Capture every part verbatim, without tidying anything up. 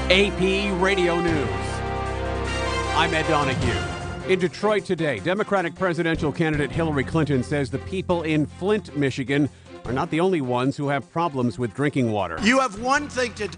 A P Radio News. I'm Ed Donahue. In Detroit today, Democratic presidential candidate Hillary Clinton says the people in Flint, Michigan are not the only ones who have problems with drinking water. You have one thing to do.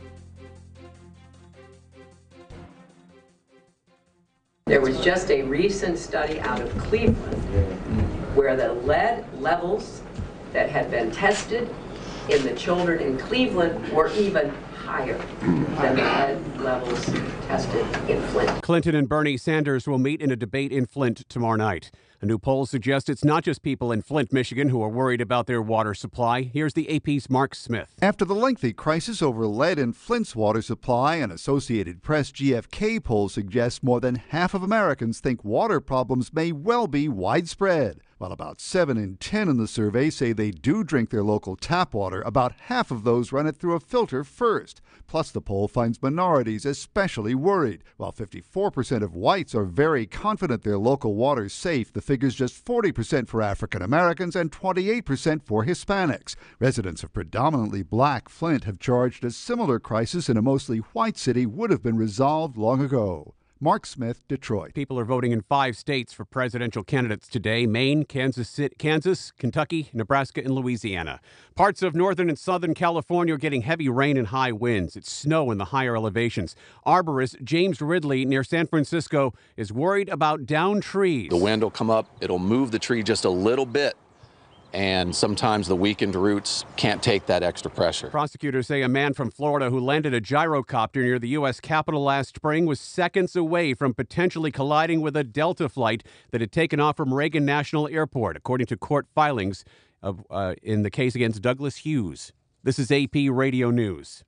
There was just a recent study out of Cleveland where the lead levels that had been tested in the children in Cleveland were even higher than the lead levels tested in Flint. Clinton and Bernie Sanders will meet in a debate in Flint tomorrow night. A new poll suggests it's not just people in Flint, Michigan who are worried about their water supply. Here's the A P's Mark Smith. After the lengthy crisis over lead in Flint's water supply, an Associated Press G F K poll suggests more than half of Americans think water problems may well be widespread. While about seven in ten in the survey say they do drink their local tap water, about half of those run it through a filter first. Plus, the poll finds minorities especially worried. While fifty-four percent of whites are very confident their local water is safe, the figure's just forty percent for African Americans and twenty-eight percent for Hispanics. Residents of predominantly black Flint have charged a similar crisis in a mostly white city would have been resolved long ago. Mark Smith, Detroit. People are voting in five states for presidential candidates today: Maine, Kansas, City, Kansas, Kentucky, Nebraska, and Louisiana. Parts of northern and southern California are getting heavy rain and high winds. It's snow in the higher elevations. Arborist James Ridley near San Francisco is worried about downed trees. The wind will come up, it'll move the tree just a little bit, and sometimes the weakened roots can't take that extra pressure. Prosecutors say a man from Florida who landed a gyrocopter near the U S Capitol last spring was seconds away from potentially colliding with a Delta flight that had taken off from Reagan National Airport, according to court filings of, uh, in the case against Douglas Hughes. This is A P Radio News.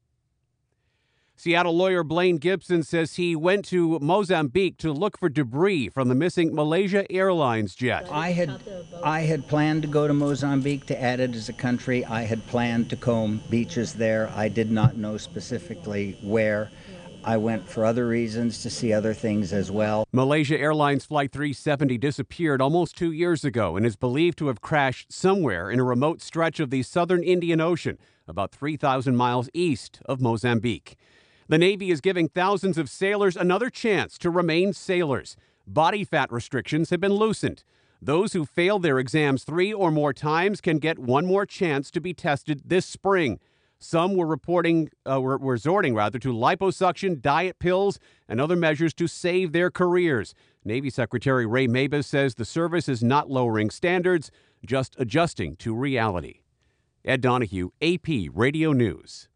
Seattle lawyer Blaine Gibson says he went to Mozambique to look for debris from the missing Malaysia Airlines jet. I had I had planned to go to Mozambique to add it as a country. I had planned to comb beaches there. I did not know specifically where. I went for other reasons to see other things as well. Malaysia Airlines Flight three seventy disappeared almost two years ago and is believed to have crashed somewhere in a remote stretch of the southern Indian Ocean, about three thousand miles east of Mozambique. The Navy is giving thousands of sailors another chance to remain sailors. Body fat restrictions have been loosened. Those who fail their exams three or more times can get one more chance to be tested this spring. Some were reporting, uh, were resorting rather to liposuction, diet pills, and other measures to save their careers. Navy Secretary Ray Mabus says the service is not lowering standards, just adjusting to reality. Ed Donahue, A P Radio News.